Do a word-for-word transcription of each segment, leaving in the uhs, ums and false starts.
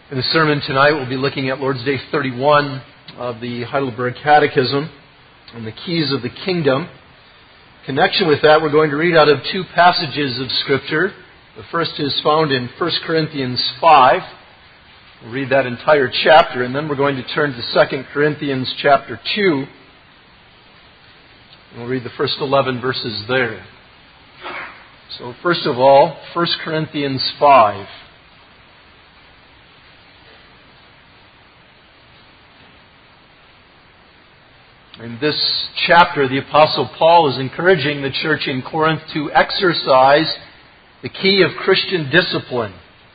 In the sermon tonight, we'll be looking at Lord's Day thirty-one of the Heidelberg Catechism and the keys of the kingdom. In connection with that, we're going to read out of two passages of Scripture. The first is found in First Corinthians five. We'll read that entire chapter, and then we're going to turn to Second Corinthians chapter two. And we'll read the first eleven verses there. So first of all, First Corinthians five. In this chapter, the Apostle Paul is encouraging the church in Corinth to exercise the key of Christian discipline.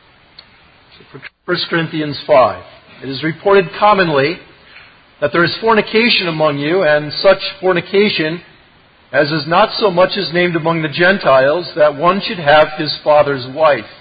So First Corinthians five. It is reported commonly that there is fornication among you, and such fornication as is not so much as named among the Gentiles, that one should have his father's wife.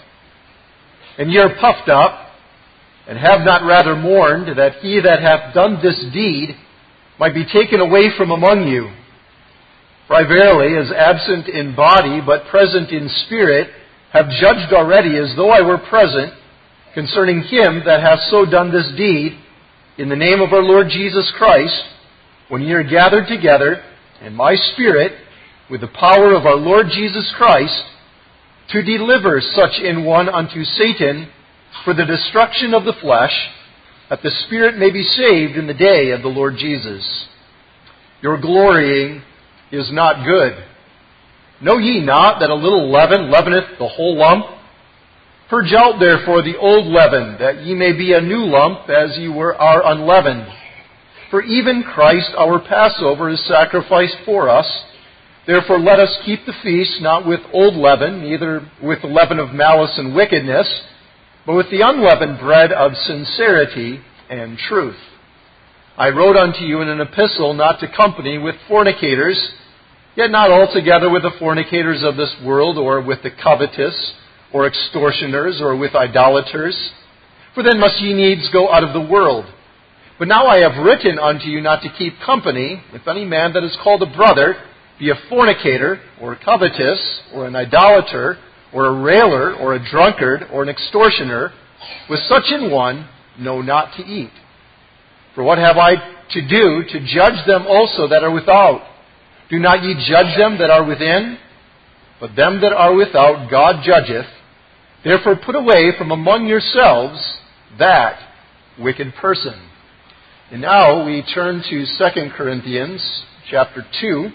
And ye are puffed up, and have not rather mourned, that he that hath done this deed might be taken away from among you. For I verily, as absent in body, but present in spirit, have judged already, as though I were present, concerning him that hath so done this deed, in the name of our Lord Jesus Christ, when ye are gathered together, in my spirit, with the power of our Lord Jesus Christ, to deliver such in one unto Satan, for the destruction of the flesh, that the spirit may be saved in the day of the Lord Jesus. Your glorying is not good. Know ye not that a little leaven leaveneth the whole lump? Purge out therefore the old leaven, that ye may be a new lump, as ye were are unleavened. For even Christ our Passover is sacrificed for us. Therefore let us keep the feast not with old leaven, neither with the leaven of malice and wickedness, but with the unleavened bread of sincerity and truth. I wrote unto you in an epistle not to company with fornicators, yet not altogether with the fornicators of this world, or with the covetous, or extortioners, or with idolaters. For then must ye needs go out of the world. But now I have written unto you not to keep company with any man that is called a brother, be a fornicator, or covetous, or an idolater, or a railer, or a drunkard, or an extortioner. With such an one, know not to eat. For what have I to do to judge them also that are without? Do not ye judge them that are within? But them that are without God judgeth. Therefore put away from among yourselves that wicked person. And now we turn to Second Corinthians chapter two.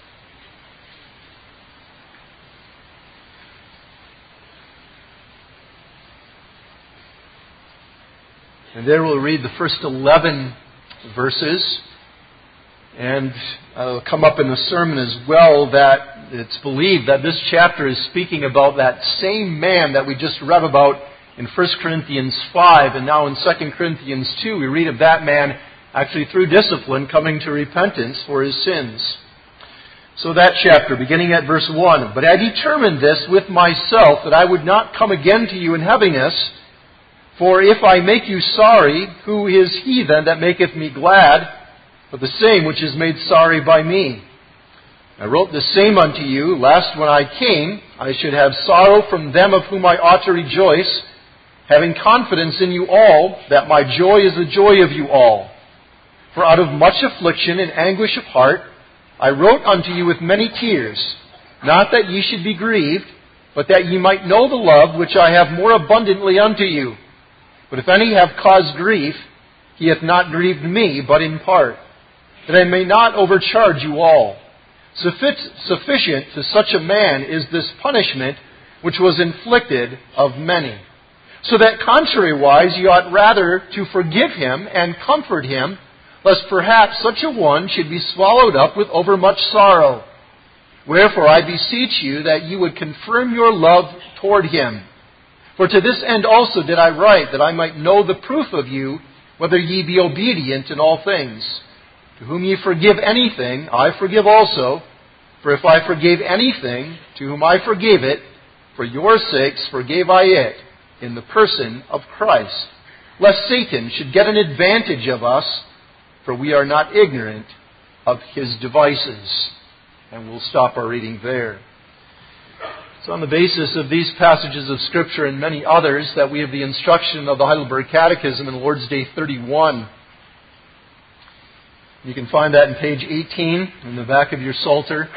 And there we'll read the first eleven verses. And it'll come up in the sermon as well that it's believed that this chapter is speaking about that same man that we just read about in First Corinthians five. And now in Second Corinthians two, we read of that man actually through discipline coming to repentance for his sins. So that chapter, beginning at verse one. But I determined this with myself, that I would not come again to you in heaviness. For if I make you sorry, who is he then that maketh me glad, but the same which is made sorry by me? I wrote the same unto you, lest when I came, I should have sorrow from them of whom I ought to rejoice, having confidence in you all, that my joy is the joy of you all. For out of much affliction and anguish of heart, I wrote unto you with many tears, not that ye should be grieved, but that ye might know the love which I have more abundantly unto you. But if any have caused grief, he hath not grieved me, but in part, that I may not overcharge you all. Sufficient to such a man is this punishment which was inflicted of many. So that contrariwise ye ought rather to forgive him and comfort him, lest perhaps such a one should be swallowed up with overmuch sorrow. Wherefore I beseech you that ye would confirm your love toward him. For to this end also did I write, that I might know the proof of you, whether ye be obedient in all things. To whom ye forgive anything, I forgive also. For if I forgave anything, to whom I forgave it, for your sakes forgave I it, in the person of Christ, lest Satan should get an advantage of us, for we are not ignorant of his devices. And we'll stop our reading there. It's on the basis of these passages of Scripture and many others that we have the instruction of the Heidelberg Catechism in Lord's Day thirty-one. You can find that in page eighteen in the back of your Psalter.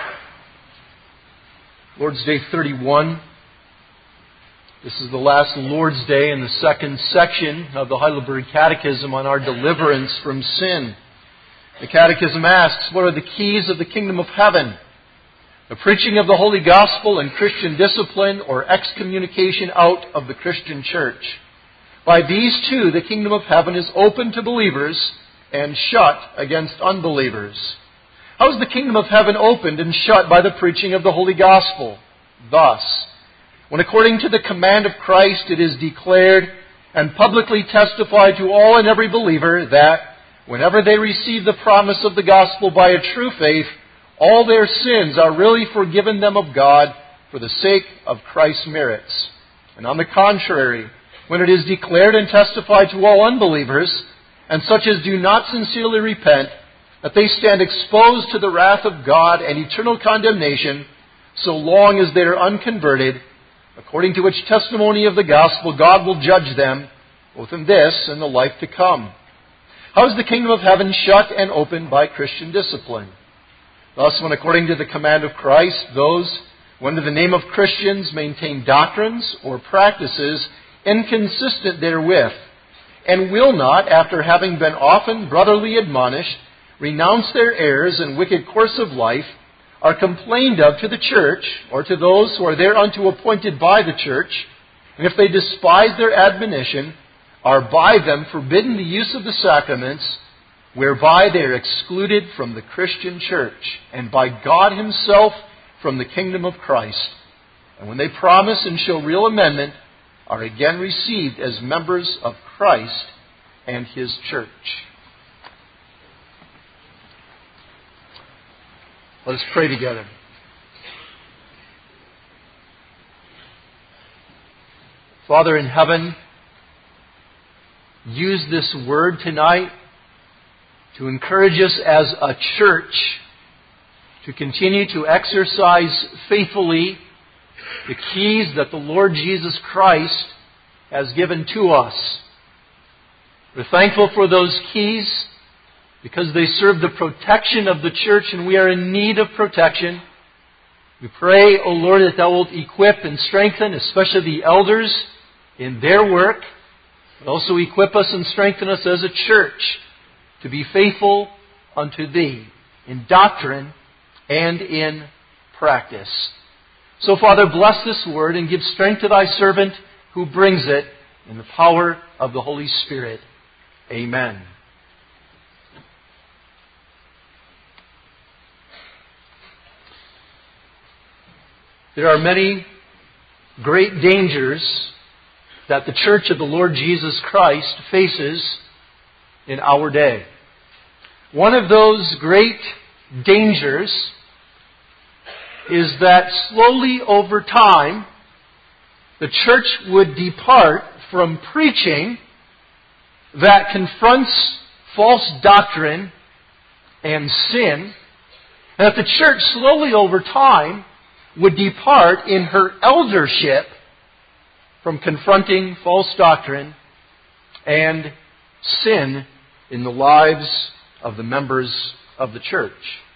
Lord's Day thirty-one. This is the last Lord's Day in the second section of the Heidelberg Catechism on our deliverance from sin. The Catechism asks, what are the keys of the kingdom of heaven? The preaching of the Holy Gospel and Christian discipline, or excommunication out of the Christian church. By these two, the kingdom of heaven is open to believers and shut against unbelievers. How is the kingdom of heaven opened and shut by the preaching of the Holy Gospel? Thus, when according to the command of Christ it is declared and publicly testified to all and every believer that whenever they receive the promise of the gospel by a true faith, all their sins are really forgiven them of God for the sake of Christ's merits. And on the contrary, when it is declared and testified to all unbelievers, and such as do not sincerely repent, that they stand exposed to the wrath of God and eternal condemnation, so long as they are unconverted, according to which testimony of the gospel God will judge them, both in this and the life to come. How is the kingdom of heaven shut and opened? By Christian discipline. Thus, when according to the command of Christ, those who under the name of Christians maintain doctrines or practices inconsistent therewith, and will not, after having been often brotherly admonished, renounce their errors and wicked course of life, are complained of to the church, or to those who are thereunto appointed by the church, and if they despise their admonition, are by them forbidden the use of the sacraments, whereby they are excluded from the Christian church, and by God Himself from the kingdom of Christ. And when they promise and show real amendment, are again received as members of Christ and His church. Let us pray together. Father in heaven, use this word tonight to encourage us as a church to continue to exercise faithfully the keys that the Lord Jesus Christ has given to us. We're thankful for those keys because they serve the protection of the church, and we are in need of protection. We pray, O Lord, that Thou wilt equip and strengthen, especially the elders, in their work, but also equip us and strengthen us as a church to be faithful unto Thee in doctrine and in practice. So, Father, bless this word and give strength to Thy servant who brings it in the power of the Holy Spirit. Amen. There are many great dangers that the Church of the Lord Jesus Christ faces in our day. One of those great dangers is that slowly over time, the church would depart from preaching that confronts false doctrine and sin, and that the church slowly over time would depart in her eldership from confronting false doctrine and sin in the lives of the members of the church.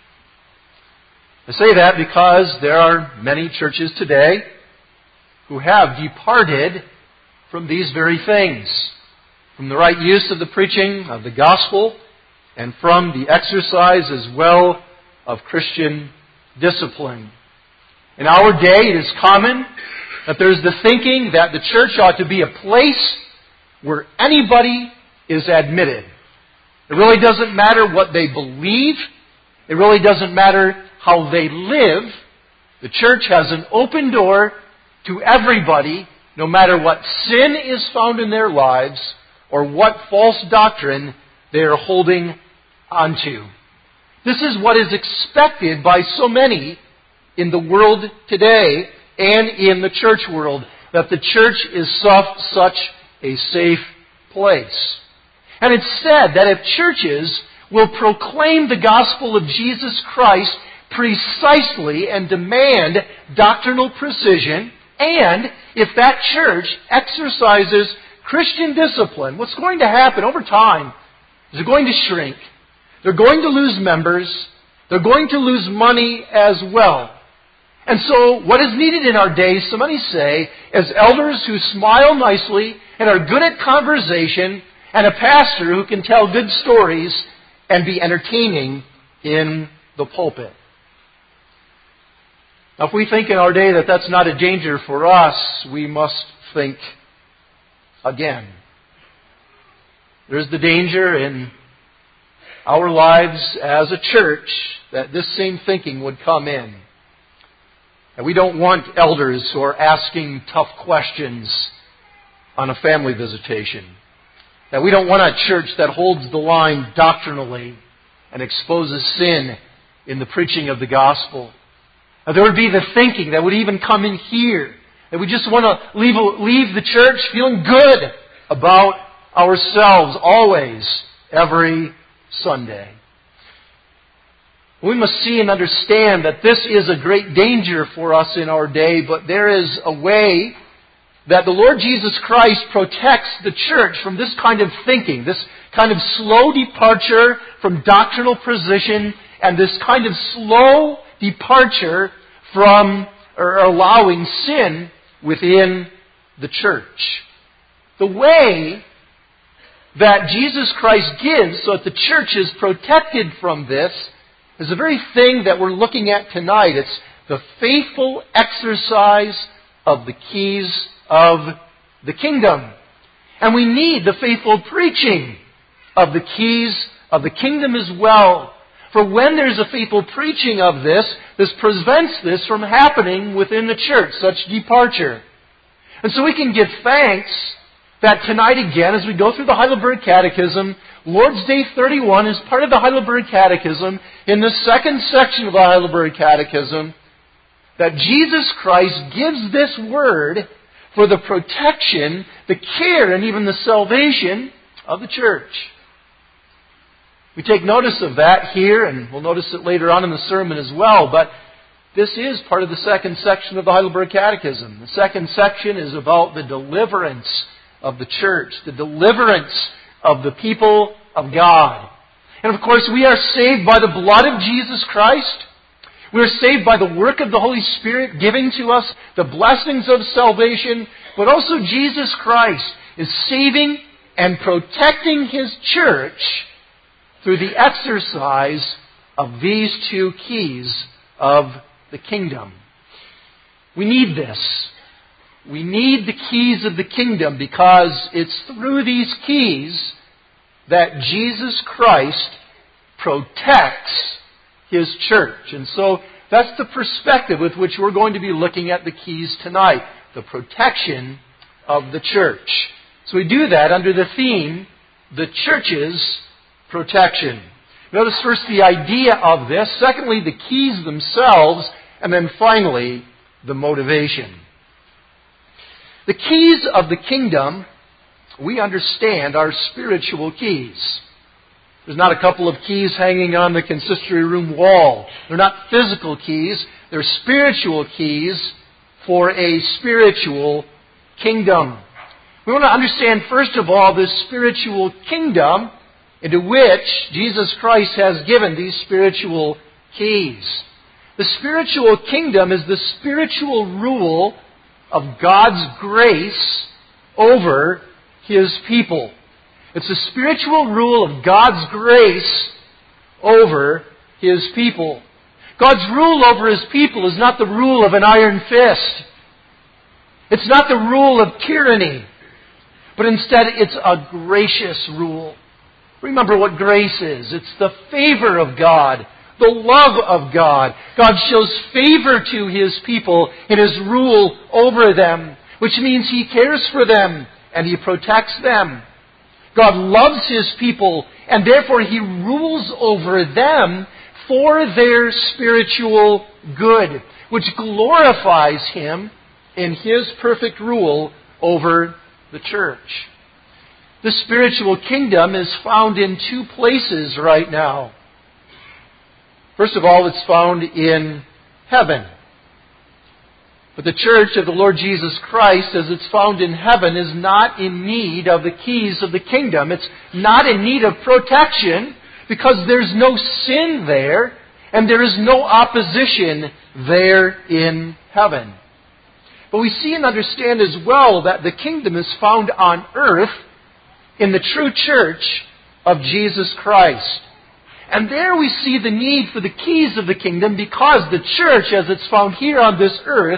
I say that because there are many churches today who have departed from these very things, from the right use of the preaching of the gospel and from the exercise as well of Christian discipline. In our day, it is common that there's the thinking that the church ought to be a place where anybody is admitted. It really doesn't matter what they believe. It really doesn't matter how they live. The church has an open door to everybody, no matter what sin is found in their lives or what false doctrine they are holding onto. This is what is expected by so many in the world today and in the church world, that the church is such a safe place. And it's said that if churches will proclaim the gospel of Jesus Christ precisely and demand doctrinal precision, and if that church exercises Christian discipline, what's going to happen over time is they're going to shrink. They're going to lose members. They're going to lose money as well. And so what is needed in our day, so many say, is elders who smile nicely and are good at conversation, and a pastor who can tell good stories and be entertaining in the pulpit. Now, if we think in our day that that's not a danger for us, we must think again. There's the danger in our lives as a church that this same thinking would come in. And we don't want elders who are asking tough questions on a family visitation. That we don't want a church that holds the line doctrinally and exposes sin in the preaching of the gospel. Now, there would be the thinking that would even come in here, that we just want to leave, leave the church feeling good about ourselves always, every Sunday. We must see and understand that this is a great danger for us in our day, but there is a way that the Lord Jesus Christ protects the church from this kind of thinking, this kind of slow departure from doctrinal precision, and this kind of slow departure from or allowing sin within the church. The way that Jesus Christ gives so that the church is protected from this is the very thing that we're looking at tonight. It's the faithful exercise of the keys of the kingdom. And we need the faithful preaching of the keys of the kingdom as well. For when there's a faithful preaching of this, this prevents this from happening within the church, such departure. And so we can give thanks that tonight again, as we go through the Heidelberg Catechism, Lord's Day thirty-one is part of the Heidelberg Catechism. In the second section of the Heidelberg Catechism, that Jesus Christ gives this word for the protection, the care, and even the salvation of the church. We take notice of that here, and we'll notice it later on in the sermon as well, but this is part of the second section of the Heidelberg Catechism. The second section is about the deliverance of the church, the deliverance of the people of God. And of course, we are saved by the blood of Jesus Christ. We are saved by the work of the Holy Spirit giving to us the blessings of salvation, but also Jesus Christ is saving and protecting His church through the exercise of these two keys of the kingdom. We need this. We need the keys of the kingdom because it's through these keys that Jesus Christ protects His church. And so that's the perspective with which we're going to be looking at the keys tonight. The protection of the church. So we do that under the theme, the church's protection. Notice first the idea of this. Secondly, the keys themselves. And then finally, the motivation. The keys of the kingdom, we understand, are spiritual keys. There's not a couple of keys hanging on the consistory room wall. They're not physical keys. They're spiritual keys for a spiritual kingdom. We want to understand, first of all, this spiritual kingdom into which Jesus Christ has given these spiritual keys. The spiritual kingdom is the spiritual rule of God's grace over His people. It's the spiritual rule of God's grace over His people. God's rule over His people is not the rule of an iron fist. It's not the rule of tyranny. But instead, it's a gracious rule. Remember what grace is. It's the favor of God, the love of God. God shows favor to His people in His rule over them, which means He cares for them and He protects them. God loves His people, and therefore He rules over them for their spiritual good, which glorifies Him in His perfect rule over the church. The spiritual kingdom is found in two places right now. First of all, it's found in heaven. But the church of the Lord Jesus Christ, as it's found in heaven, is not in need of the keys of the kingdom. It's not in need of protection because there's no sin there and there is no opposition there in heaven. But we see and understand as well that the kingdom is found on earth in the true church of Jesus Christ. And there we see the need for the keys of the kingdom because the church, as it's found here on this earth,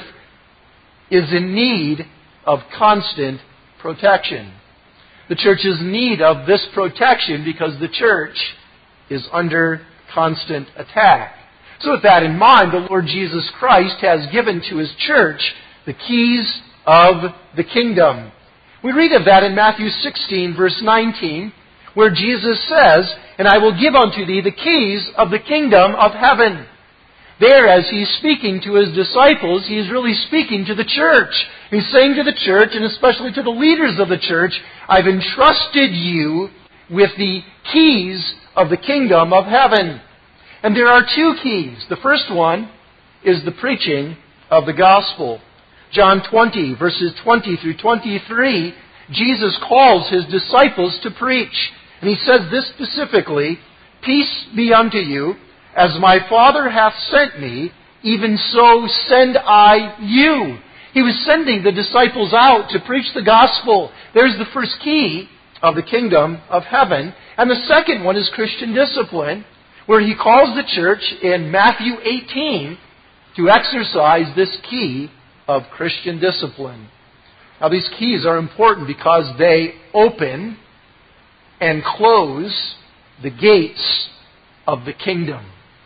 is in need of constant protection. The church is in need of this protection because the church is under constant attack. So with that in mind, the Lord Jesus Christ has given to His church the keys of the kingdom. We read of that in Matthew sixteen, verse nineteen, where Jesus says, "And I will give unto thee the keys of the kingdom of heaven." There, as He's speaking to His disciples, He's really speaking to the church. He's saying to the church, and especially to the leaders of the church, "I've entrusted you with the keys of the kingdom of heaven." And there are two keys. The first one is the preaching of the gospel. John twenty, verses twenty through twenty-three, Jesus calls His disciples to preach. And He says this specifically, "Peace be unto you. As my Father hath sent me, even so send I you." He was sending the disciples out to preach the gospel. There's the first key of the kingdom of heaven. And the second one is Christian discipline, where He calls the church in Matthew eighteen to exercise this key of Christian discipline. Now these keys are important because they open and close the gates of the kingdom.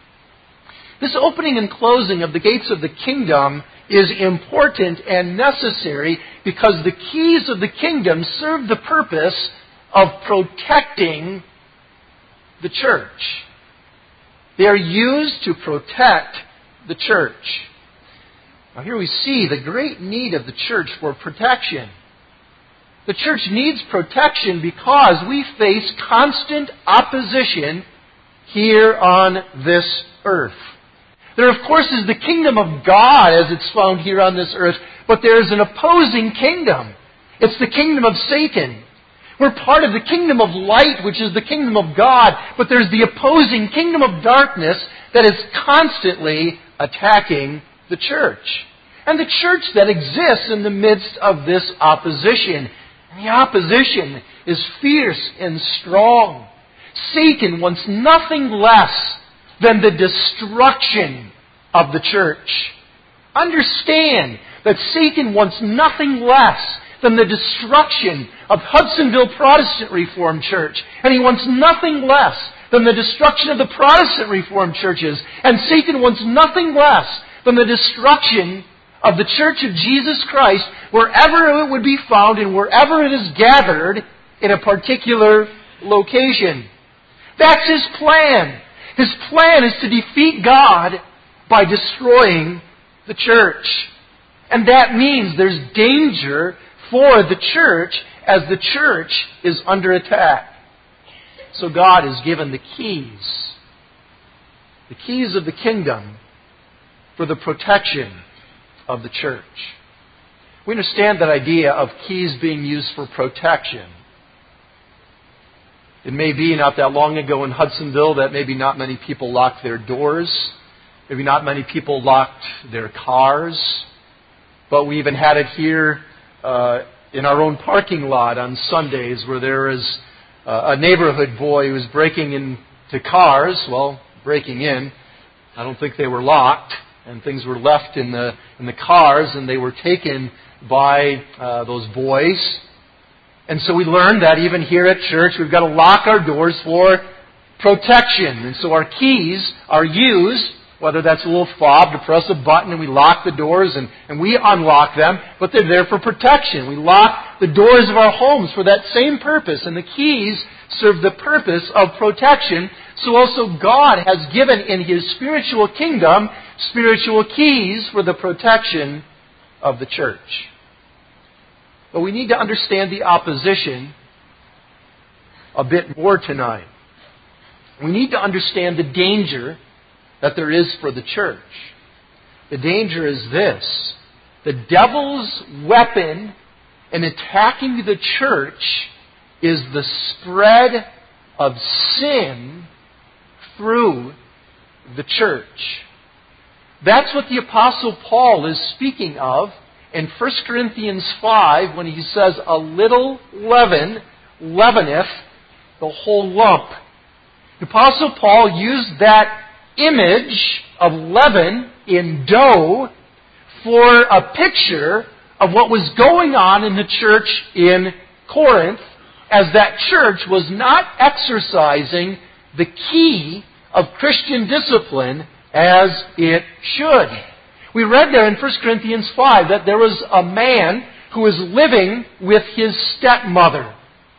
This opening and closing of the gates of the kingdom is important and necessary because the keys of the kingdom serve the purpose of protecting the church. They are used to protect the church. Now here we see the great need of the church for protection. The church needs protection because we face constant opposition here on this earth. There, of course, is the kingdom of God as it's found here on this earth, but there is an opposing kingdom. It's the kingdom of Satan. We're part of the kingdom of light, which is the kingdom of God, but there's the opposing kingdom of darkness that is constantly attacking the church. And the church that exists in the midst of this opposition. And the opposition is fierce and strong. Satan wants nothing less than the destruction of the church. Understand that Satan wants nothing less than the destruction of Hudsonville Protestant Reformed Church. And he wants nothing less than the destruction of the Protestant Reformed churches. And Satan wants nothing less than the destruction of the Church of Jesus Christ wherever it would be found and wherever it is gathered in a particular location. That's his plan. His plan is to defeat God by destroying the church. And that means there's danger for the church as the church is under attack. So God has given the keys, the keys of the kingdom for the protection of the church. We understand that idea of keys being used for protection. It may be not that long ago in Hudsonville that maybe not many people locked their doors. Maybe not many people locked their cars. But we even had it here uh, in our own parking lot on Sundays where there is uh, a neighborhood boy who was breaking into cars. Well, breaking in. I don't think they were locked. And things were left in the in the cars and they were taken by uh, those boys. And so we learned that even here at church, we've got to lock our doors for protection. And so our keys are used, whether that's a little fob to press a button and we lock the doors and, and we unlock them, but they're there for protection. We lock the doors of our homes for that same purpose. And the keys serve the purpose of protection. So also God has given in His spiritual kingdom spiritual keys for the protection of the church. But we need to understand the opposition a bit more tonight. We need to understand the danger that there is for the church. The danger is this: the devil's weapon in attacking the church is the spread of sin through the church. That's what the Apostle Paul is speaking of in First Corinthians five when he says, a little leaven leaveneth the whole lump. The Apostle Paul used that image of leaven in dough for a picture of what was going on in the church in Corinth, as that church was not exercising the key of Christian discipline as it should. We read there in First Corinthians five that there was a man who was living with his stepmother.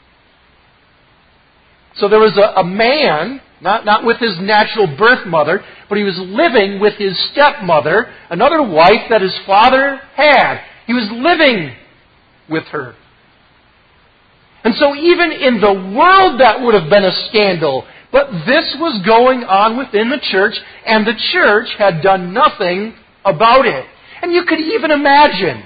So there was a, a man, not, not with his natural birth mother, but he was living with his stepmother, another wife that his father had. He was living with her. And so even in the world that would have been a scandal, but this was going on within the church, and the church had done nothing about it. And you could even imagine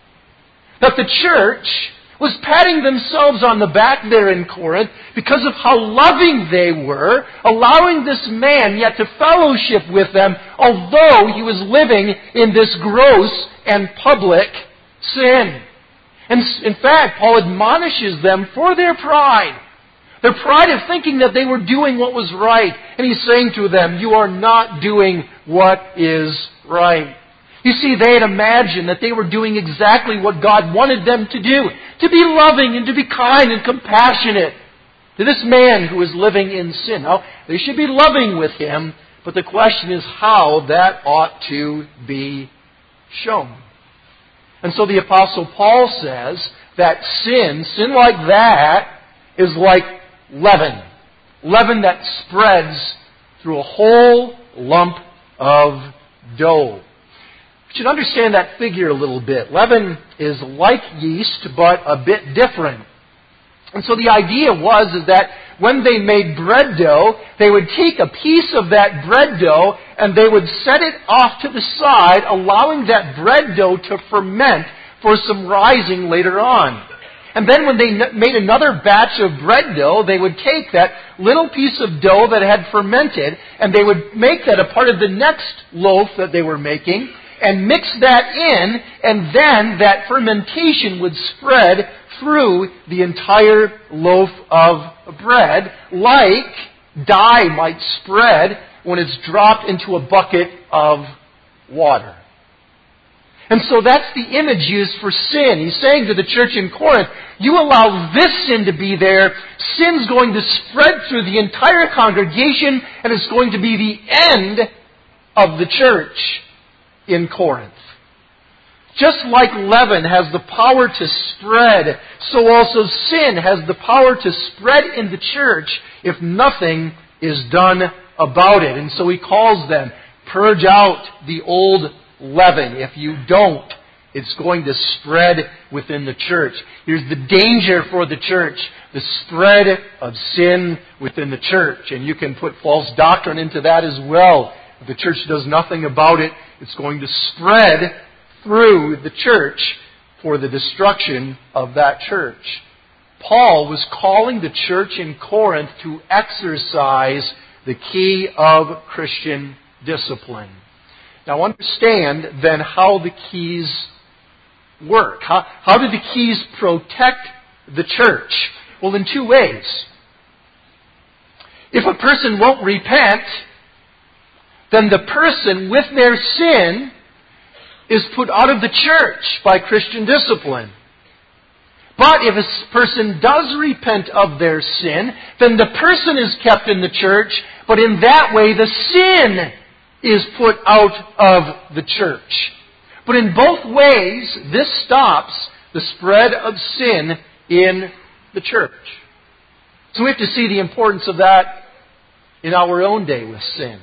that the church was patting themselves on the back there in Corinth because of how loving they were, allowing this man yet to fellowship with them, although he was living in this gross and public sin. And in fact, Paul admonishes them for their pride. Their pride of thinking that they were doing what was right. And he's saying to them, you are not doing what is right. You see, they had imagined that they were doing exactly what God wanted them to do. To be loving and to be kind and compassionate to this man who is living in sin. Now, they should be loving with him, but the question is how that ought to be shown. And so the Apostle Paul says that sin, sin like that, is like leaven. Leaven that spreads through a whole lump of dough. You should understand that figure a little bit. Leaven is like yeast, but a bit different. And so the idea was is that when they made bread dough, they would take a piece of that bread dough and they would set it off to the side, allowing that bread dough to ferment for some rising later on. And then when they made another batch of bread dough, they would take that little piece of dough that had fermented and they would make that a part of the next loaf that they were making and mix that in, and then that fermentation would spread through the entire loaf of bread like dye might spread when it's dropped into a bucket of water. And so that's the image used for sin. He's saying to the church in Corinth, you allow this sin to be there, sin's going to spread through the entire congregation, and it's going to be the end of the church in Corinth. Just like leaven has the power to spread, so also sin has the power to spread in the church if nothing is done about it. And so he calls them, purge out the old leaven. If you don't, it's going to spread within the church. Here's the danger for the church, the spread of sin within the church. And you can put false doctrine into that as well. If the church does nothing about it, it's going to spread through the church for the destruction of that church. Paul was calling the church in Corinth to exercise the key of Christian discipline. Now understand then how the keys work. How, how do the keys protect the church? Well, in two ways. If a person won't repent, then the person with their sin is put out of the church by Christian discipline. But if a person does repent of their sin, then the person is kept in the church, but in that way the sin is put out of the church. But in both ways, this stops the spread of sin in the church. So we have to see the importance of that in our own day with sin.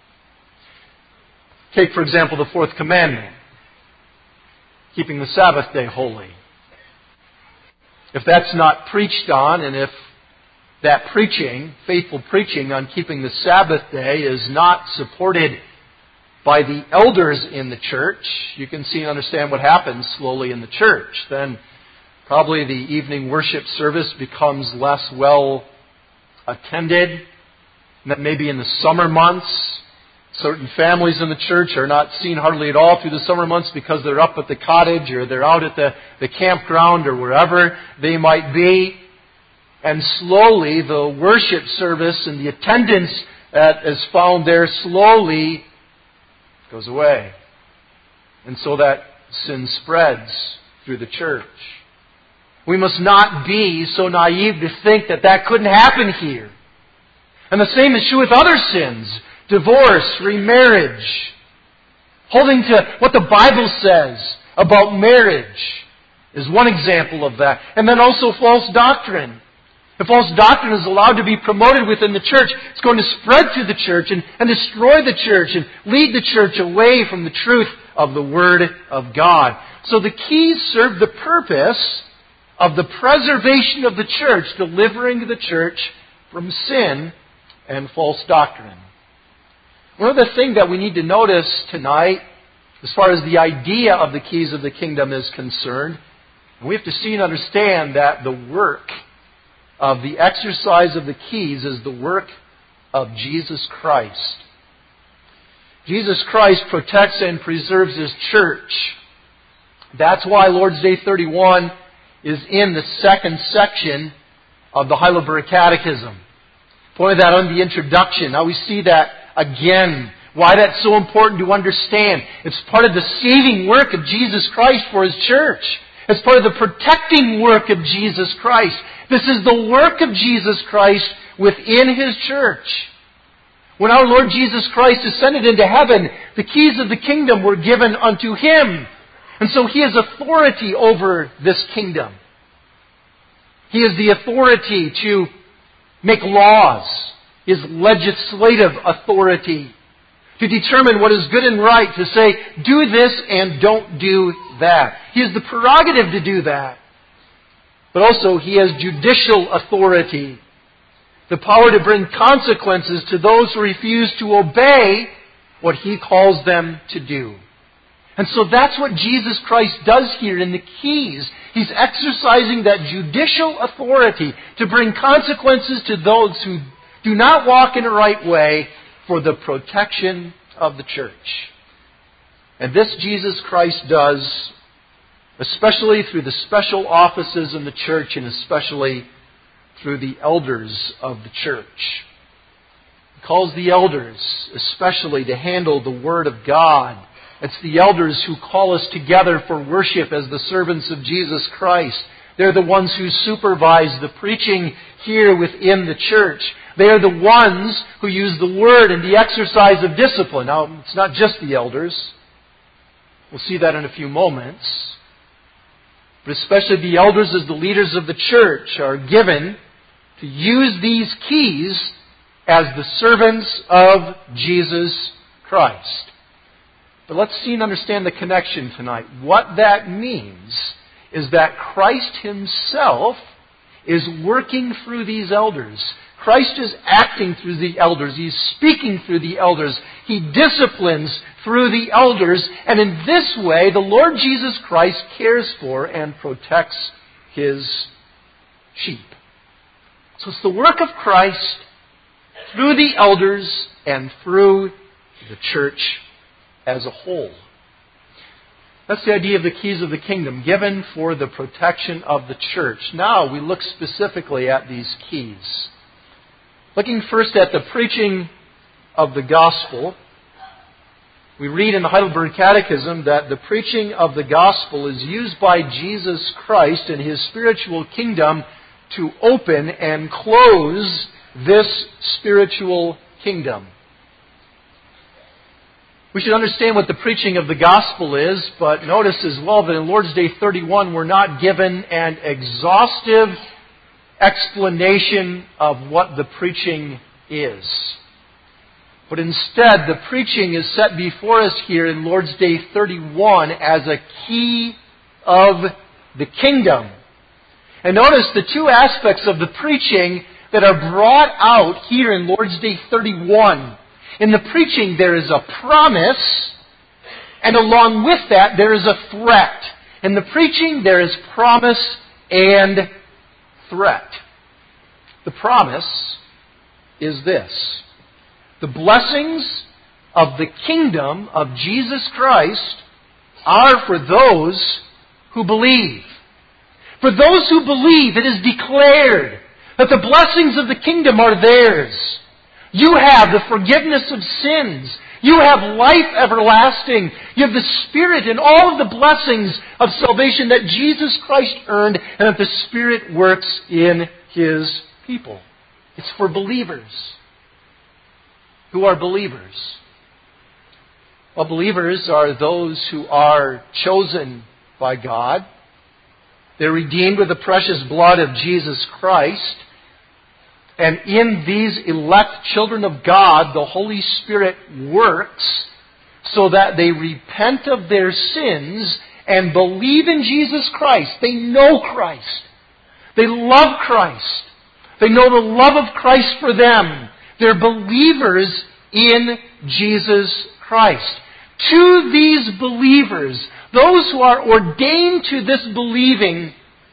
Take, for example, the fourth commandment, keeping the Sabbath day holy. If that's not preached on, and if that preaching, faithful preaching on keeping the Sabbath day, is not supported by the elders in the church, you can see and understand what happens slowly in the church. Then probably the evening worship service becomes less well attended. And then maybe in the summer months, certain families in the church are not seen hardly at all through the summer months because they're up at the cottage or they're out at the, the campground or wherever they might be. And slowly the worship service and the attendance that is found there slowly goes away. And so that sin spreads through the church. We must not be so naive to think that that couldn't happen here. And the same is true with other sins. Divorce, remarriage. Holding to what the Bible says about marriage is one example of that. And then also false doctrine. If false doctrine is allowed to be promoted within the church, it's going to spread through the church and, and destroy the church and lead the church away from the truth of the Word of God. So the keys serve the purpose of the preservation of the church, delivering the church from sin and false doctrine. One other thing that we need to notice tonight, as far as the idea of the keys of the kingdom is concerned, we have to see and understand that the work of the exercise of the keys is the work of Jesus Christ. Jesus Christ protects and preserves His church. That's why Lord's Day thirty-one is in the second section of the Heidelberg Catechism. Pointed that on the introduction. Now we see that again. Why that's so important to understand. It's part of the saving work of Jesus Christ for His church. It's part of the protecting work of Jesus Christ. This is the work of Jesus Christ within His church. When our Lord Jesus Christ ascended into heaven, the keys of the kingdom were given unto Him. And so He has authority over this kingdom. He has the authority to make laws. His legislative authority to determine what is good and right, to say, do this and don't do that. He has the prerogative to do that. But also He has judicial authority. The power to bring consequences to those who refuse to obey what He calls them to do. And so that's what Jesus Christ does here in the keys. He's exercising that judicial authority to bring consequences to those who do not walk in the right way for the protection of the church. And this Jesus Christ does, especially through the special offices in the church and especially through the elders of the church. He calls the elders especially to handle the Word of God. It's the elders who call us together for worship as the servants of Jesus Christ. They're the ones who supervise the preaching here within the church. They are the ones who use the Word in the exercise of discipline. Now, it's not just the elders. We'll see that in a few moments. But especially the elders as the leaders of the church are given to use these keys as the servants of Jesus Christ. But let's see and understand the connection tonight. What that means is that Christ Himself is working through these elders. Christ is acting through the elders. He's speaking through the elders. He disciplines through the elders. And in this way, the Lord Jesus Christ cares for and protects His sheep. So it's the work of Christ through the elders and through the church as a whole. That's the idea of the keys of the kingdom, given for the protection of the church. Now we look specifically at these keys. Looking first at the preaching of the gospel, we read in the Heidelberg Catechism that the preaching of the gospel is used by Jesus Christ in His spiritual kingdom to open and close this spiritual kingdom. We should understand what the preaching of the gospel is, but notice as well that in Lord's Day thirty-one we're not given an exhaustive explanation of what the preaching is. But instead, the preaching is set before us here in Lord's Day thirty-one as a key of the kingdom. And notice the two aspects of the preaching that are brought out here in Lord's Day thirty-one. In the preaching there is a promise, and along with that there is a threat. In the preaching there is promise and threat. The promise is this: the blessings of the kingdom of Jesus Christ are for those who believe. For those who believe, it is declared that the blessings of the kingdom are theirs. You have the forgiveness of sins. You have life everlasting. You have the Spirit and all of the blessings of salvation that Jesus Christ earned and that the Spirit works in His people. It's for believers. Who are believers? Well, believers are those who are chosen by God. They're redeemed with the precious blood of Jesus Christ. And in these elect children of God, the Holy Spirit works so that they repent of their sins and believe in Jesus Christ. They know Christ. They love Christ. They know the love of Christ for them. They're believers in Jesus Christ. To these believers, those who are ordained to this believing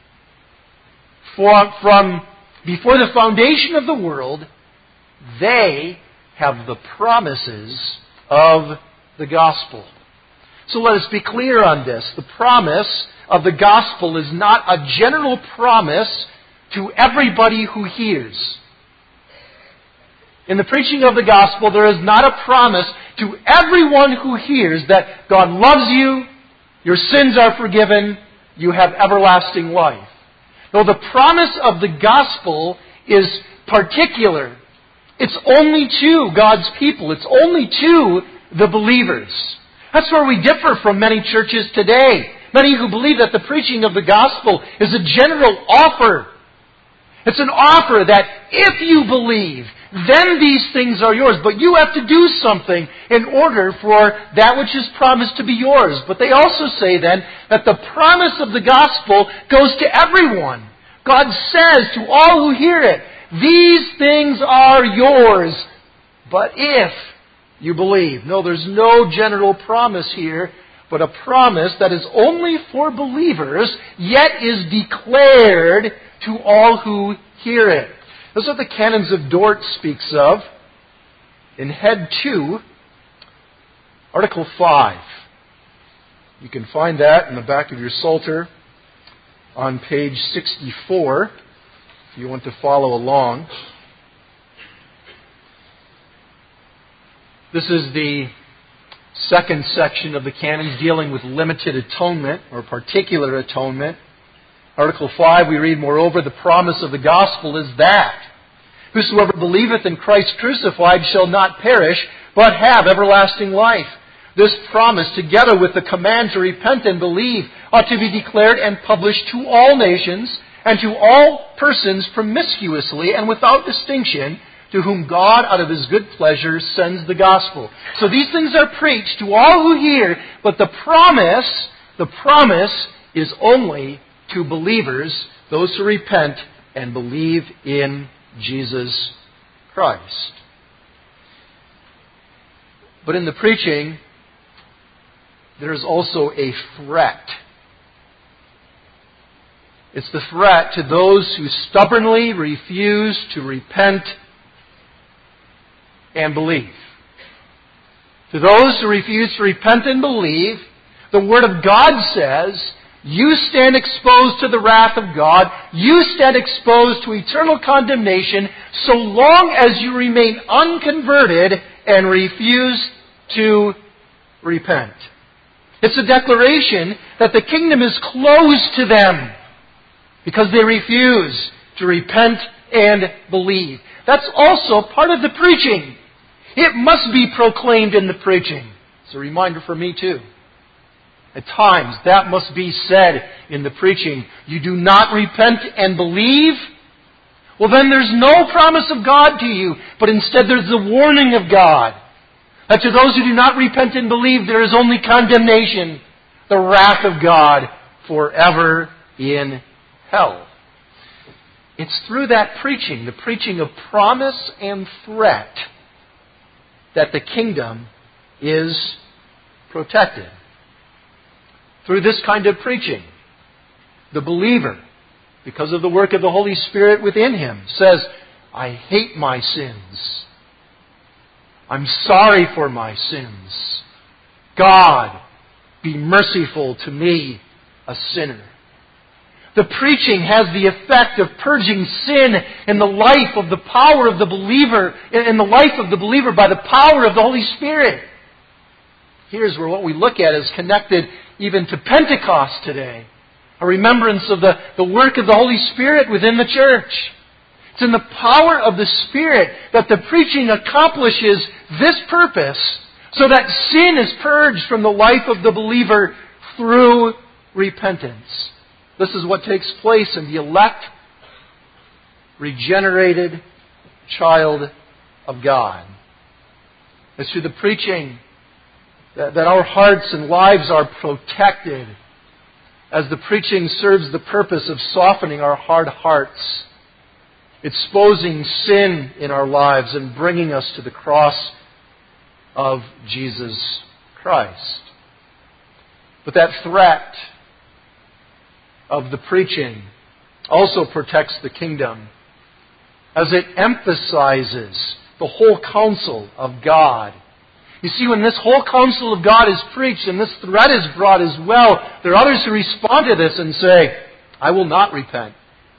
for, from before the foundation of the world, they have the promises of the gospel. So let us be clear on this. The promise of the gospel is not a general promise to everybody who hears. In the preaching of the gospel, there is not a promise to everyone who hears that God loves you, your sins are forgiven, you have everlasting life. No, the promise of the gospel is particular. It's only to God's people. It's only to the believers. That's where we differ from many churches today. Many who believe that the preaching of the gospel is a general offer. It's an offer that if you believe, then these things are yours. But you have to do something in order for that which is promised to be yours. But they also say then that the promise of the gospel goes to everyone. God says to all who hear it, these things are yours, but if you believe. No, there's no general promise here, but a promise that is only for believers, yet is declared to all who hear it. That's what the Canons of Dort speaks of in Head two, Article five. You can find that in the back of your Psalter on page sixty-four, if you want to follow along. This is the second section of the canons dealing with limited atonement or particular atonement. Article five, we read, moreover, the promise of the gospel is that whosoever believeth in Christ crucified shall not perish, but have everlasting life. This promise, together with the command to repent and believe, ought to be declared and published to all nations and to all persons promiscuously and without distinction, to whom God, out of His good pleasure, sends the gospel. So these things are preached to all who hear, but the promise, the promise is only to believers, those who repent and believe in Jesus Christ. But in the preaching, there is also a threat. It's the threat to those who stubbornly refuse to repent and believe. To those who refuse to repent and believe, the Word of God says, you stand exposed to the wrath of God. You stand exposed to eternal condemnation so long as you remain unconverted and refuse to repent. It's a declaration that the kingdom is closed to them because they refuse to repent and believe. That's also part of the preaching. It must be proclaimed in the preaching. It's a reminder for me too. At times, that must be said in the preaching. You do not repent and believe? Well, then there's no promise of God to you, but instead there's the warning of God. That to those who do not repent and believe, there is only condemnation, the wrath of God forever in hell. It's through that preaching, the preaching of promise and threat, that the kingdom is protected. Through this kind of preaching, the believer, because of the work of the Holy Spirit within him, says, I hate my sins. I'm sorry for my sins. God, be merciful to me, a sinner. The preaching has the effect of purging sin in the life of the power of the believer, in the life of the believer by the power of the Holy Spirit. Here's where what we look at is connected even to Pentecost today. A remembrance of the, the work of the Holy Spirit within the church. It's in the power of the Spirit that the preaching accomplishes this purpose so that sin is purged from the life of the believer through repentance. This is what takes place in the elect, regenerated child of God. It's through the preaching that, that our hearts and lives are protected, as the preaching serves the purpose of softening our hard hearts, exposing sin in our lives, and bringing us to the cross of Jesus Christ. But that threat of the preaching also protects the kingdom, as it emphasizes the whole counsel of God. You see, when this whole counsel of God is preached and this threat is brought as well, there are others who respond to this and say, I will not repent.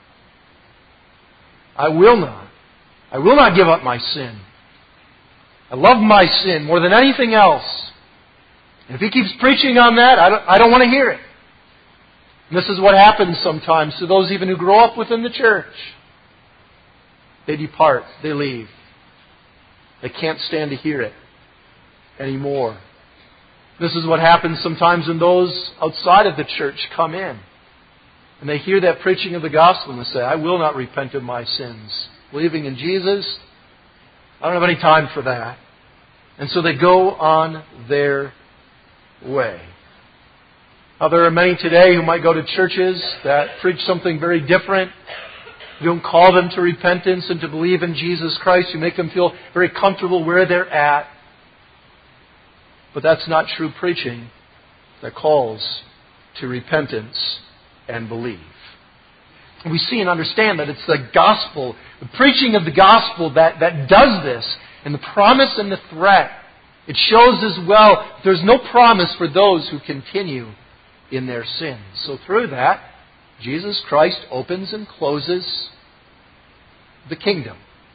I will not. I will not give up my sin. I love my sin more than anything else. And if he keeps preaching on that, I don't, I don't want to hear it. And this is what happens sometimes to those even who grow up within the church. They depart. They leave. They can't stand to hear it anymore. This is what happens sometimes when those outside of the church come in. And they hear that preaching of the gospel and they say, I will not repent of my sins. Believing in Jesus, I don't have any time for that. And so they go on their way. Now, there are many today who might go to churches that preach something very different. You don't call them to repentance and to believe in Jesus Christ. You make them feel very comfortable where they're at. But that's not true preaching that calls to repentance and believe. We see and understand that it's the gospel, the preaching of the gospel that, that does this. And the promise and the threat. It shows as well there's no promise for those who continue in their sins. So through that, Jesus Christ opens and closes the kingdom.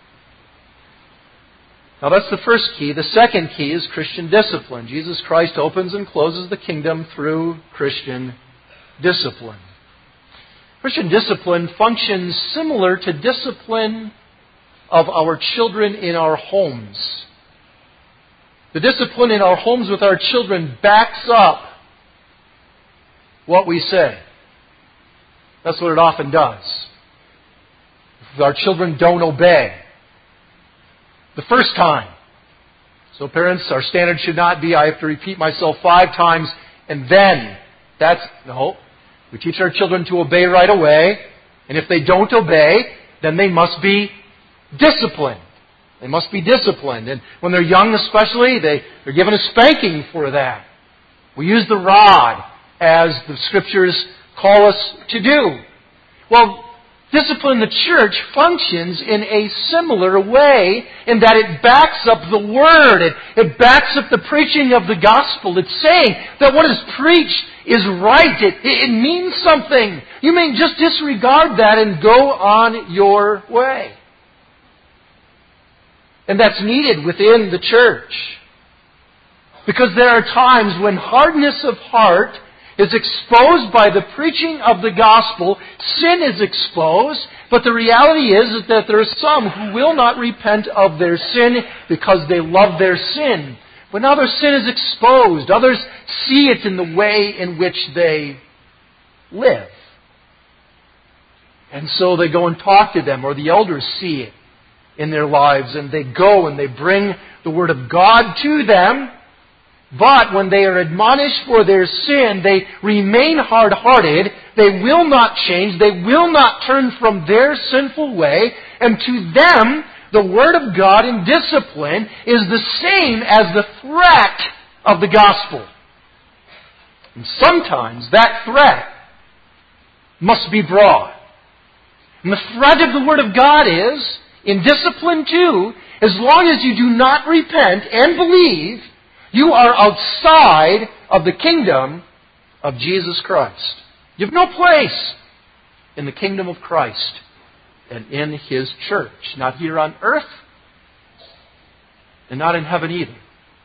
Now that's the first key. The second key is Christian discipline. Jesus Christ opens and closes the kingdom through Christian discipline. Christian discipline functions similar to discipline of our children in our homes. The discipline in our homes with our children backs up what we say. That's what it often does. If our children don't obey the first time. So parents, our standard should not be, I have to repeat myself five times and then. That's, no. We teach our children to obey right away. And if they don't obey, then they must be disciplined. They must be disciplined. And when they're young especially, they, they're given a spanking for that. We use the rod, as the Scriptures call us to do. Well, discipline in the church functions in a similar way in that it backs up the Word. It, it backs up the preaching of the gospel. It's saying that what is preached is right. It, it means something. You may just disregard that and go on your way. And that's needed within the church. Because there are times when hardness of heart is exposed by the preaching of the gospel. Sin is exposed. But the reality is that there are some who will not repent of their sin because they love their sin. But now their sin is exposed. Others see it in the way in which they live. And so they go and talk to them, or the elders see it in their lives, and they go and they bring the Word of God to them. But when they are admonished for their sin, they remain hard-hearted They will not change. They will not turn from their sinful way. And to them, the Word of God in discipline is the same as the threat of the gospel. And sometimes that threat must be broad. And the threat of the Word of God is, in discipline too, as long as you do not repent and believe, you are outside of the kingdom of Jesus Christ. You have no place in the kingdom of Christ and in His church. Not here on earth, and not in heaven either.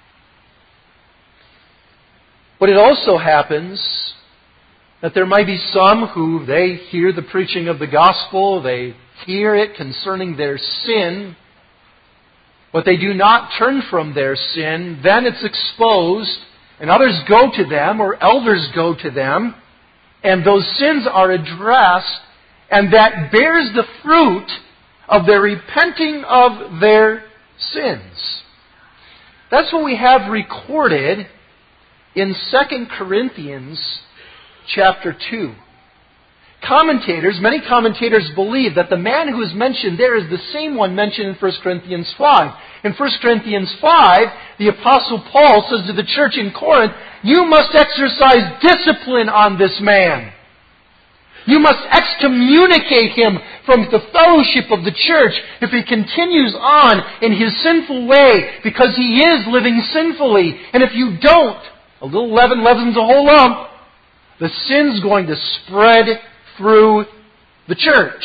But it also happens that there might be some who they hear the preaching of the gospel, they hear it concerning their sin, but they do not turn from their sin. Then it's exposed, and others go to them, or elders go to them, and those sins are addressed, and that bears the fruit of their repenting of their sins. That's what we have recorded in Second Corinthians chapter two. Commentators, many commentators believe that the man who is mentioned there is the same one mentioned in First Corinthians five. In First Corinthians five, the Apostle Paul says to the church in Corinth, you must exercise discipline on this man. You must excommunicate him from the fellowship of the church if he continues on in his sinful way, because he is living sinfully. And if you don't, a little leaven leavens a whole lump. The sin's going to spread through the church.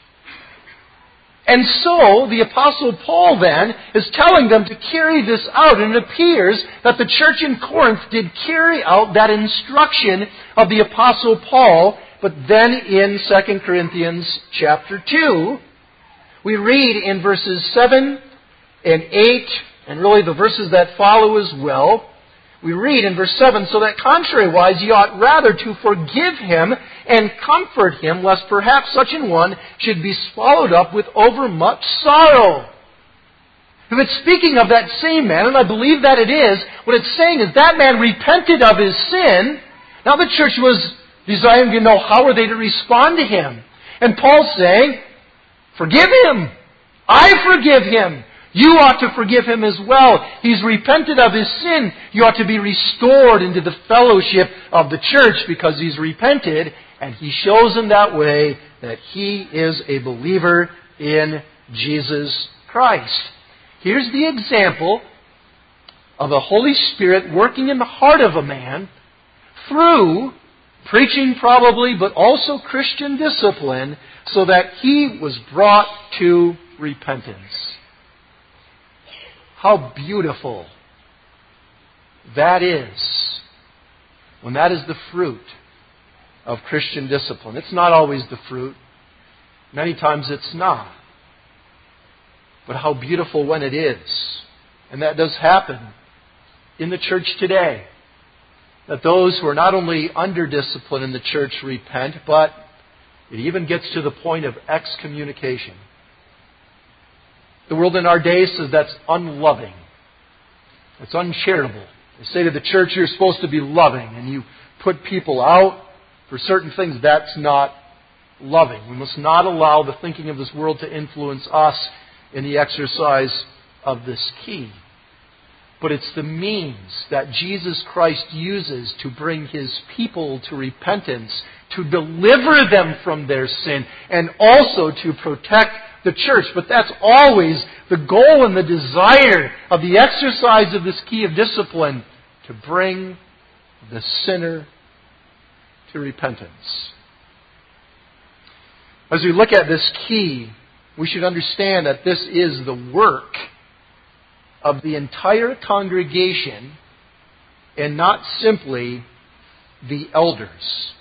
And so, the Apostle Paul then is telling them to carry this out. And it appears that the church in Corinth did carry out that instruction of the Apostle Paul. But then in Second Corinthians chapter two, we read in verses seven and eight, and really the verses that follow as well, we read in verse seven, so that contrariwise ye ought rather to forgive him and comfort him, lest perhaps such an one should be swallowed up with overmuch sorrow. If it's speaking of that same man, and I believe that it is, what it's saying is that man repented of his sin. Now the church was desiring to know how are they to respond to him. And Paul's saying, forgive him. I forgive him. You ought to forgive him as well. He's repented of his sin. You ought to be restored into the fellowship of the church because he's repented. And he shows in that way that he is a believer in Jesus Christ. Here's the example of the Holy Spirit working in the heart of a man through preaching probably, but also Christian discipline, so that he was brought to repentance. How beautiful that is when that is the fruit of Christian discipline. It's not always the fruit. Many times it's not. But how beautiful when it is. And that does happen in the church today. That those who are not only under discipline in the church repent, but it even gets to the point of excommunication. The world in our day says that's unloving. It's uncharitable. They say to the church, you're supposed to be loving, and you put people out for certain things. That's not loving. We must not allow the thinking of this world to influence us in the exercise of this key. But it's the means that Jesus Christ uses to bring His people to repentance, to deliver them from their sin, and also to protect the church. But that's always the goal and the desire of the exercise of this key of discipline, to bring the sinner to repentance. As we look at this key, we should understand that this is the work of the entire congregation and not simply the elders.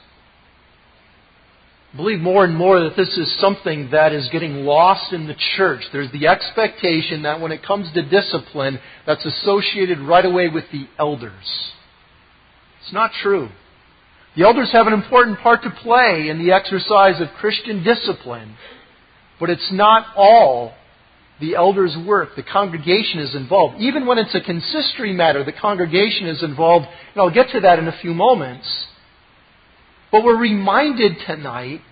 I believe more and more that this is something that is getting lost in the church. There's the expectation that when it comes to discipline, that's associated right away with the elders. It's not true. The elders have an important part to play in the exercise of Christian discipline, but it's not all the elders' work. The congregation is involved. Even when it's a consistory matter, the congregation is involved, and I'll get to that in a few moments. But we're reminded tonight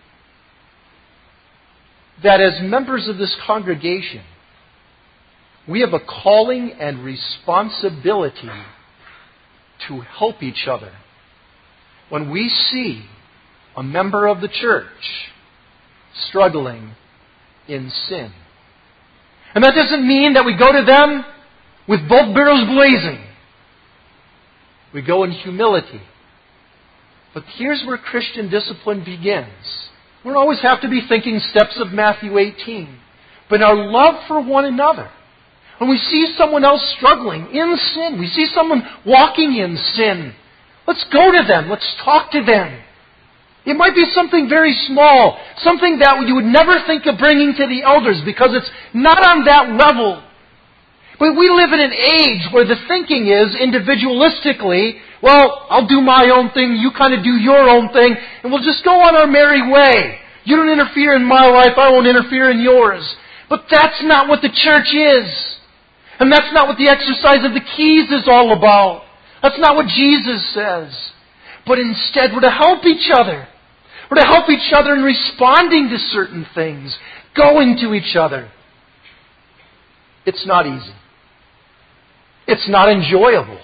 that as members of this congregation, we have a calling and responsibility to help each other. When we see a member of the church struggling in sin. And that doesn't mean that we go to them with both barrels blazing. We go in humility. But here's where Christian discipline begins. We don't always have to be thinking steps of Matthew eighteen. But in our love for one another, when we see someone else struggling in sin, we see someone walking in sin, let's go to them. Let's talk to them. It might be something very small, something that you would never think of bringing to the elders because it's not on that level. But we live in an age where the thinking is individualistically, well, I'll do my own thing, you kind of do your own thing, and we'll just go on our merry way. You don't interfere in my life, I won't interfere in yours. But that's not what the church is. And that's not what the exercise of the keys is all about. That's not what Jesus says. But instead, we're to help each other. We're to help each other in responding to certain things, going to each other. It's not easy. It's not enjoyable.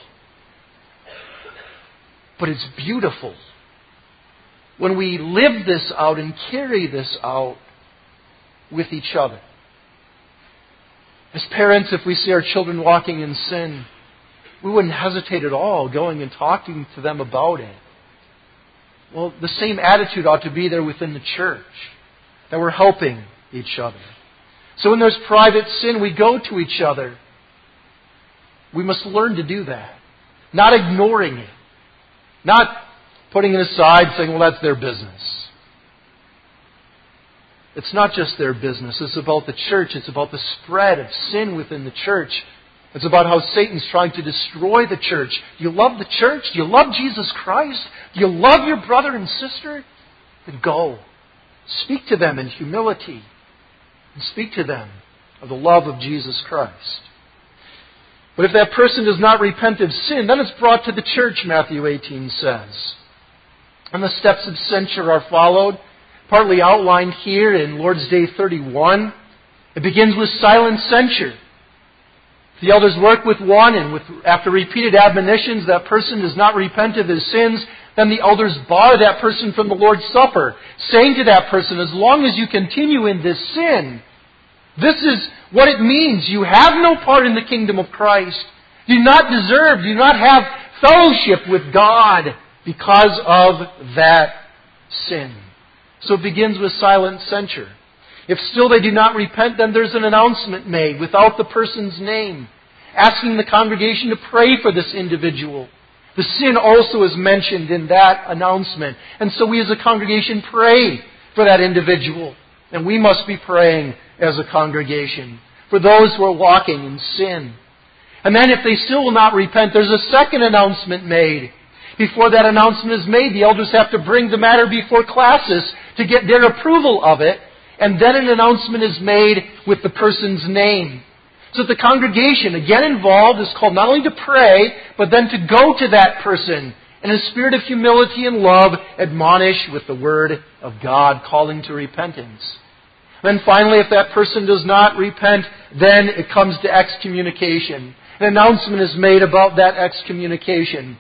But it's beautiful. When we live this out and carry this out with each other. As parents, if we see our children walking in sin, we wouldn't hesitate at all going and talking to them about it. Well, the same attitude ought to be there within the church, that we're helping each other. So when there's private sin, we go to each other. We must learn to do that. Not ignoring it. Not putting it aside saying, well, that's their business. It's not just their business. It's about the church. It's about the spread of sin within the church. It's about how Satan's trying to destroy the church. Do you love the church? Do you love Jesus Christ? Do you love your brother and sister? Then go. Speak to them in humility. And speak to them of the love of Jesus Christ. But if that person does not repent of sin, then it's brought to the church, Matthew eighteen says. And the steps of censure are followed, partly outlined here in Lord's Day thirty-one. It begins with silent censure. The elders work with one, and with, after repeated admonitions, that person does not repent of his sins, then the elders bar that person from the Lord's Supper, saying to that person, as long as you continue in this sin, this is what it means. You have no part in the kingdom of Christ. You do not deserve, you do not have fellowship with God because of that sin. So it begins with silent censure. If still they do not repent, then there's an announcement made without the person's name, asking the congregation to pray for this individual. The sin also is mentioned in that announcement. And so we as a congregation pray for that individual. And we must be praying as a congregation for those who are walking in sin. And then if they still will not repent, there's a second announcement made. Before that announcement is made, the elders have to bring the matter before classis to get their approval of it. And then an announcement is made with the person's name. So that the congregation, again involved, is called not only to pray, but then to go to that person in a spirit of humility and love, admonish with the Word of God, calling to repentance. Then finally, if that person does not repent, then it comes to excommunication. An announcement is made about that excommunication.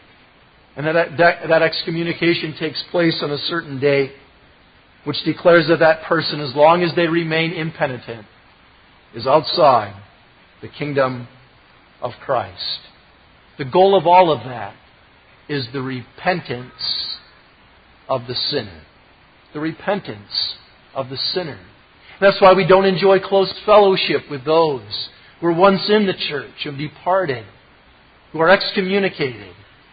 And that, that, that excommunication takes place on a certain day, which declares that that person, as long as they remain impenitent, is outside the kingdom of Christ. The goal of all of that is the repentance of the sinner. The repentance of the sinner. That's why we don't enjoy close fellowship with those who were once in the church and departed, who are excommunicated.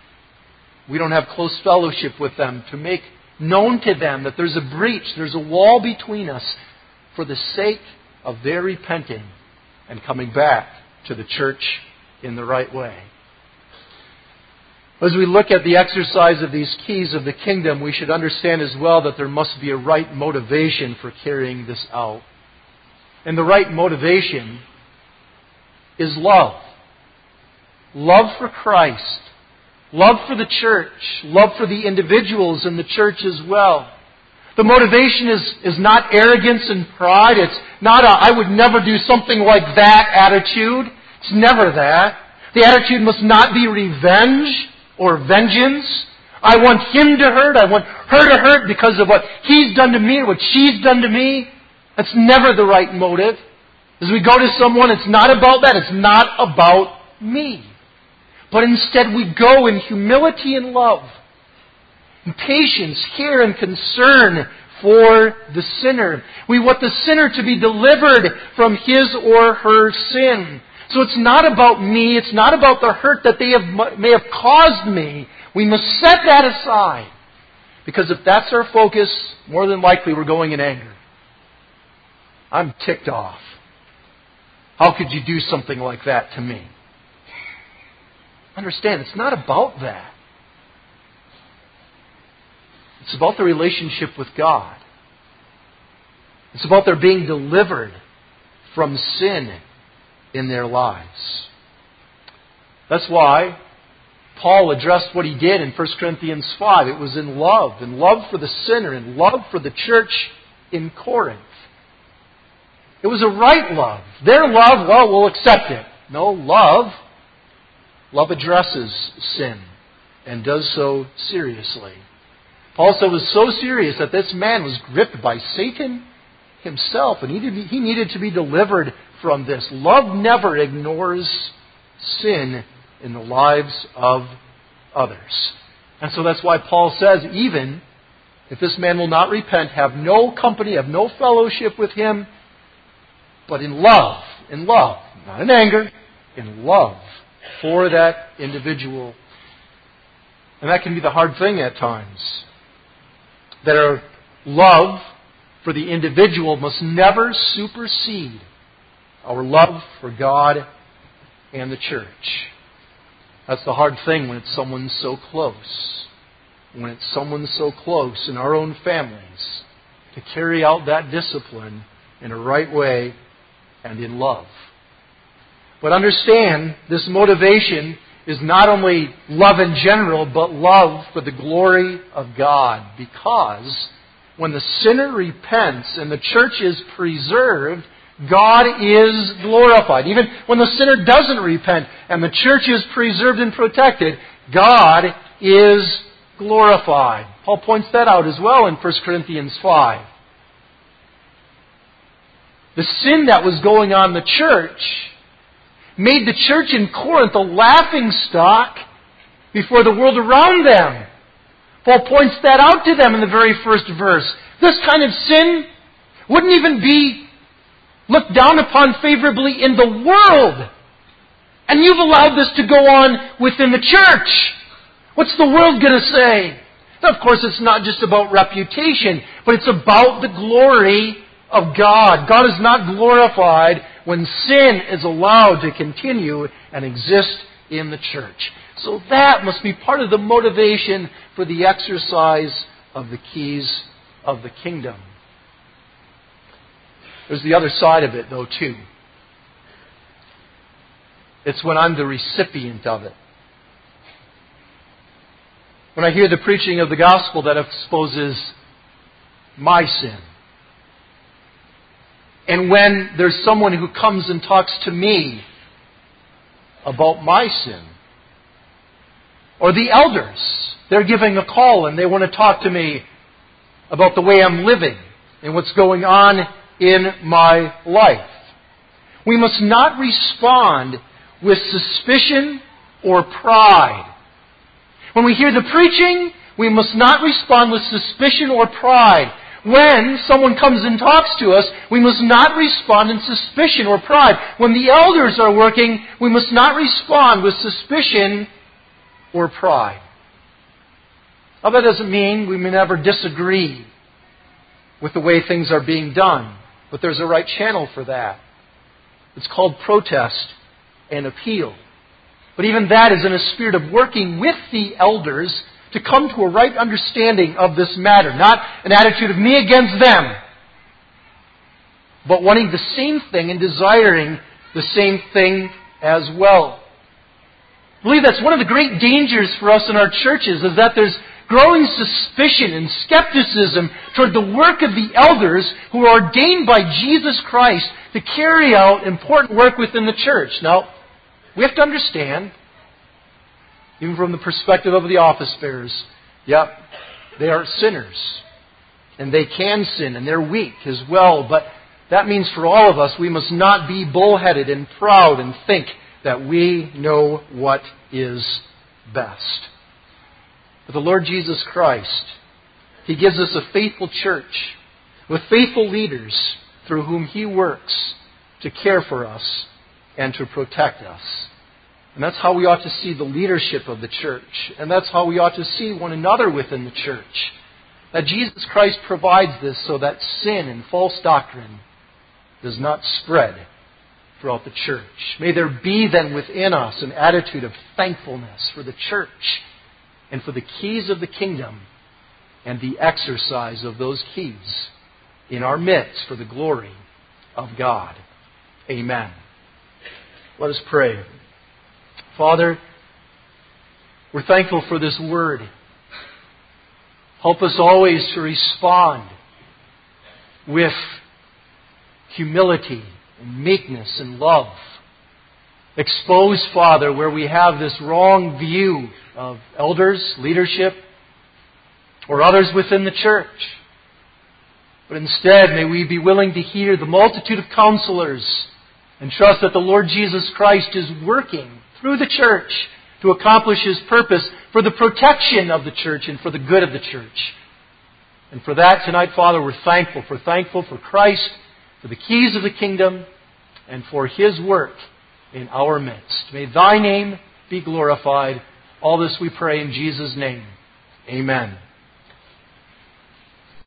We don't have close fellowship with them to make known to them that there's a breach, there's a wall between us for the sake of their repenting and coming back to the church in the right way. As we look at the exercise of these keys of the kingdom, we should understand as well that there must be a right motivation for carrying this out. And the right motivation is love. Love for Christ. love for the church, love for the individuals in the church as well. The motivation is, is not arrogance and pride. It's not a I would never do something like that attitude. It's never that. The attitude must not be revenge or vengeance. I want him to hurt. I want her to hurt because of what he's done to me or what she's done to me. That's never the right motive. As we go to someone, it's not about that. It's not about me. But instead we go in humility and love, in patience, care, and concern for the sinner. We want the sinner to be delivered from his or her sin. So it's not about me. It's not about the hurt that they have, may have caused me. We must set that aside. Because if that's our focus, more than likely we're going in anger. I'm ticked off. How could you do something like that to me? Understand, it's not about that. It's about the relationship with God. It's about their being delivered from sin in their lives. That's why Paul addressed what he did in First Corinthians five. It was in love, in love for the sinner, in love for the church in Corinth. It was a right love. Their love, well, we'll accept it. No, love, love addresses sin and does so seriously. Paul said it was so serious that this man was gripped by Satan himself, and he needed, he needed to be delivered from this. Love never ignores sin in the lives of others. And so that's why Paul says, even if this man will not repent, have no company, have no fellowship with him, but in love, in love, not in anger, in love for that individual. And that can be the hard thing at times. That our love for the individual must never supersede our love for God and the church. That's the hard thing when it's someone so close. When it's someone so close in our own families, to carry out that discipline in a right way and in love. But understand, this motivation is not only love in general, but love for the glory of God. Because when the sinner repents and the church is preserved, God is glorified. Even when the sinner doesn't repent and the church is preserved and protected, God is glorified. Paul points that out as well in First Corinthians five. The sin that was going on in the church made the church in Corinth a laughingstock before the world around them. Paul points that out to them in the very first verse. This kind of sin wouldn't even be looked down upon favorably in the world. And you've allowed this to go on within the church. What's the world going to say? Now, of course, it's not just about reputation, but it's about the glory of God. God is not glorified when sin is allowed to continue and exist in the church. So that must be part of the motivation for the exercise of the keys of the kingdom. There's the other side of it, though, too. It's when I'm the recipient of it. When I hear the preaching of the gospel that exposes my sin. And when there's someone who comes and talks to me about my sin. Or the elders, they're giving a call and they want to talk to me about the way I'm living and what's going on in my life. We must not respond with suspicion or pride. When we hear the preaching, we must not respond with suspicion or pride. When someone comes and talks to us, we must not respond in suspicion or pride. When the elders are working, we must not respond with suspicion or pride. Now, that doesn't mean we may never disagree with the way things are being done, but there's a right channel for that. It's called protest and appeal. But even that is in a spirit of working with the elders to come to a right understanding of this matter. Not an attitude of me against them, but wanting the same thing and desiring the same thing as well. believe that's one of the great dangers for us in our churches, is that there's growing suspicion and skepticism toward the work of the elders who are ordained by Jesus Christ to carry out important work within the church. Now, we have to understand, even from the perspective of the office bearers, yep, they are sinners. And they can sin, and they're weak as well. But that means for all of us, we must not be bullheaded and proud and think that we know what is best. But the Lord Jesus Christ, He gives us a faithful church with faithful leaders through whom He works to care for us and to protect us. And that's how we ought to see the leadership of the church. And that's how we ought to see one another within the church. That Jesus Christ provides this so that sin and false doctrine does not spread throughout the church. May there be then within us an attitude of thankfulness for the church and for the keys of the kingdom and the exercise of those keys in our midst for the glory of God. Amen. Let us pray. Father, we're thankful for this word. Help us always to respond with humility and meekness and love. Expose, Father, where we have this wrong view of elders, leadership, or others within the church. But instead, may we be willing to hear the multitude of counselors and trust that the Lord Jesus Christ is working through the church to accomplish His purpose for the protection of the church and for the good of the church. And for that, tonight, Father, we're thankful. We're thankful for Christ, for the keys of the kingdom, and for His work in our midst. May Thy name be glorified. All this we pray in Jesus' name. Amen.